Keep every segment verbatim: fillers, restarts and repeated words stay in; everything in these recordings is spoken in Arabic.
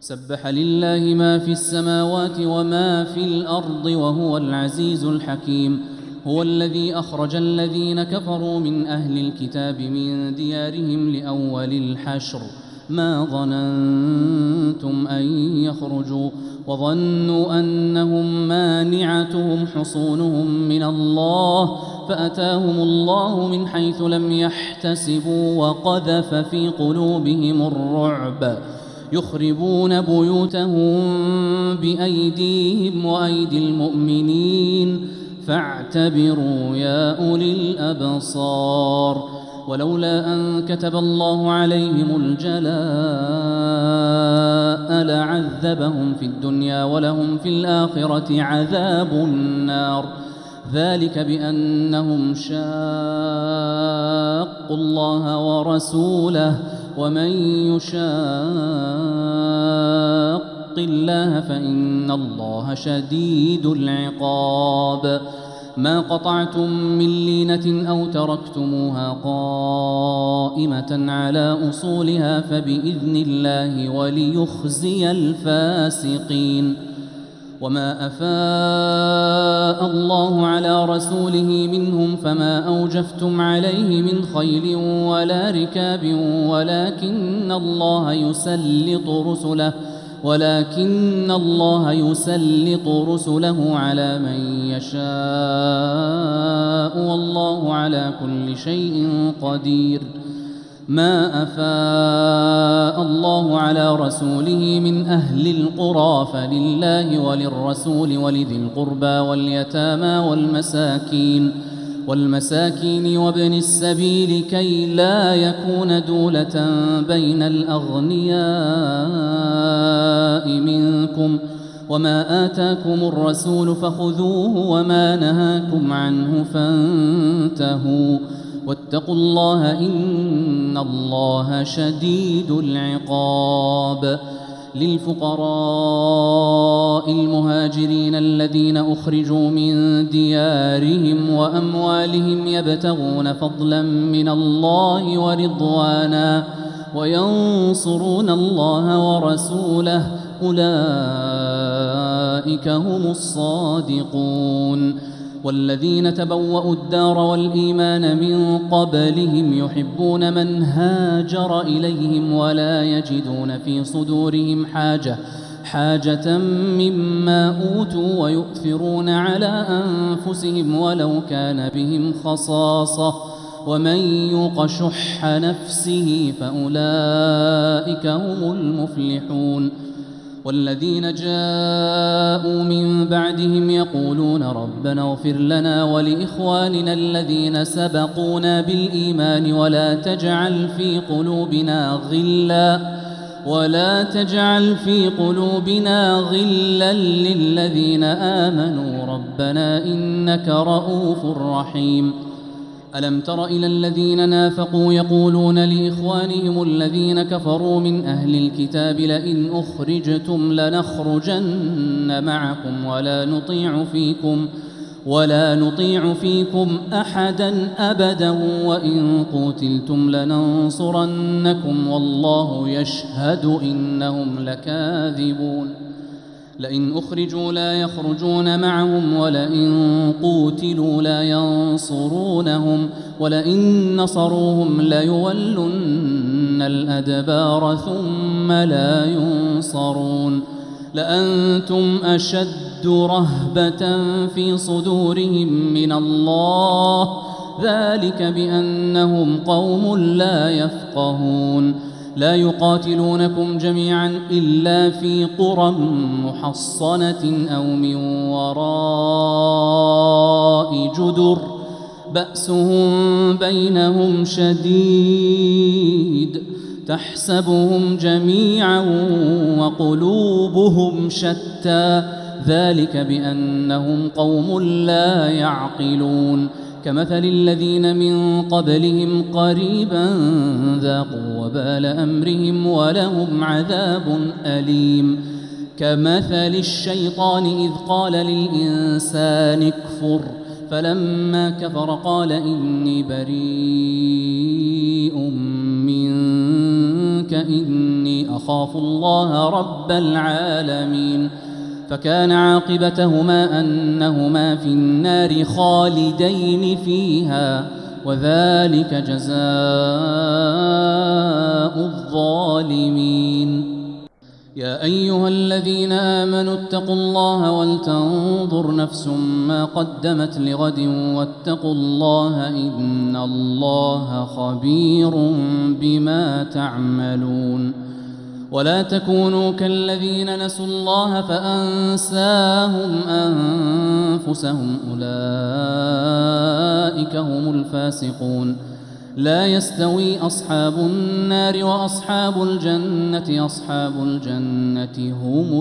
سبح لله ما في السماوات وما في الأرض وهو العزيز الحكيم. هو الذي أخرج الذين كفروا من أهل الكتاب من ديارهم لأول الحشر ما ظننتم أن يخرجوا وظنوا أنهم مانعتهم حصونهم من الله فأتاهم الله من حيث لم يحتسبوا وقذف في قلوبهم الرعب يخربون بيوتهم بأيديهم وأيدي المؤمنين فاعتبروا يا أولي الأبصار. ولولا أن كتب الله عليهم الجلاء لعذبهم في الدنيا ولهم في الآخرة عذاب النار ذلك بأنهم شاقوا الله ورسوله ومن يشاق الله فإن الله شديد العقاب. ما قطعتم من لينة أو تركتموها قائمة على أصولها فبإذن الله وليخزي الفاسقين. وما أفاء الله على رسوله منهم فما أوجفتم عليه من خيل ولا ركاب ولكن الله يسلط رسله ولكن الله يسلط رسله على من يشاء والله على كل شيء قدير. ما أفاء الله على رسوله من أهل القرى فلله وللرسول ولذي القربى واليتامى والمساكين والمساكين وابن السبيل كي لا يكون دولة بين الأغنياء منكم وما آتاكم الرسول فخذوه وما نهاكم عنه فانتهوا واتقوا الله إن الله شديد العقاب. للفقراء المهاجرين الذين أخرجوا من ديارهم وأموالهم يبتغون فضلا من الله ورضوانا وينصرون الله ورسوله أولئك هم الصادقون. والذين تبوأوا الدار والإيمان من قبلهم يحبون من هاجر إليهم ولا يجدون في صدورهم حاجة حاجة مما أوتوا ويؤثرون على أنفسهم ولو كان بهم خصاصة ومن يوق شح نفسه فأولئك هم المفلحون. والذين جاءوا من بعدهم يقولون ربنا اغفر لنا ولإخواننا الذين سبقونا بالإيمان ولا تجعل في قلوبنا غلا ولا تجعل في قلوبنا غلا للذين آمنوا ربنا إنك رؤوف رحيم. ألم تر إلى الذين نافقوا يقولون لإخوانهم الذين كفروا من أهل الكتاب لئن أخرجتم لنخرجن معكم ولا نطيع فيكم ولا نطيع فيكم أحدا أبدا وإن قتلتم لننصرنكم والله يشهد إنهم لكاذبون. لئن أخرجوا لا يخرجون معهم ولئن قوتلوا لا ينصرونهم ولئن نصروهم ليولن الأدبار ثم لا ينصرون. لأنتم أشد رهبة في صدورهم من الله ذلك بأنهم قوم لا يفقهون. لا يقاتلونكم جميعا إلا في قرى محصنة أو من وراء جدر بأسهم بينهم شديد تحسبهم جميعا وقلوبهم شتى ذلك بأنهم قوم لا يعقلون. كمثل الذين من قبلهم قريبا ذاقوا وبال أمرهم ولهم عذاب أليم. كمثل الشيطان إذ قال للإنسان اكفر فلما كفر قال إني بريء منك منك إني أخاف الله رب العالمين فكان عاقبتهما أنهما في النار خالدين فيها وذلك جزاء الظالمين. يا أيها الذين آمنوا اتقوا الله ولتنظر نفس ما قدمت لغد واتقوا الله إن الله خبير بما تعملون. ولا تكونوا كالذين نسوا الله فأنساهم أنفسهم أولئك هم الفاسقون. لا يستوي أصحاب النار وأصحاب الجنة أصحاب الجنة هم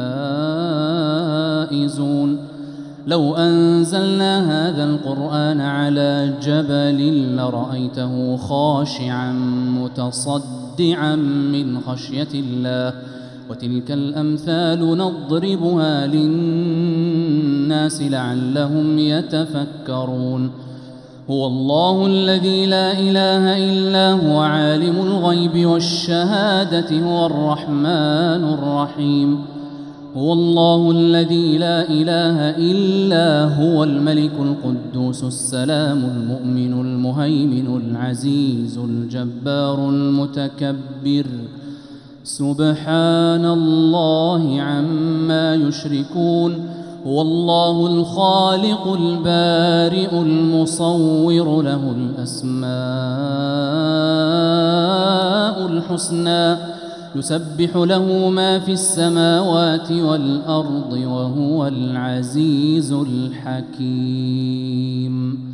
الفائزون. لو أنزلنا هذا القرآن على جبل لرأيته خاشعا متصدعا من خشية الله وتلك الأمثال نضربها للناس لعلهم يتفكرون. هو الله الذي لا إله إلا هو عالم الغيب والشهادة هو الرحمن الرحيم. هو الله الذي لا إله إلا هو الملك القدوس السلام المؤمن المهيمن العزيز الجبار المتكبر سبحان الله عما يشركون. هو الله الخالق البارئ المصور له الأسماء الحسنى يسبح له ما في السماوات والأرض وهو العزيز الحكيم.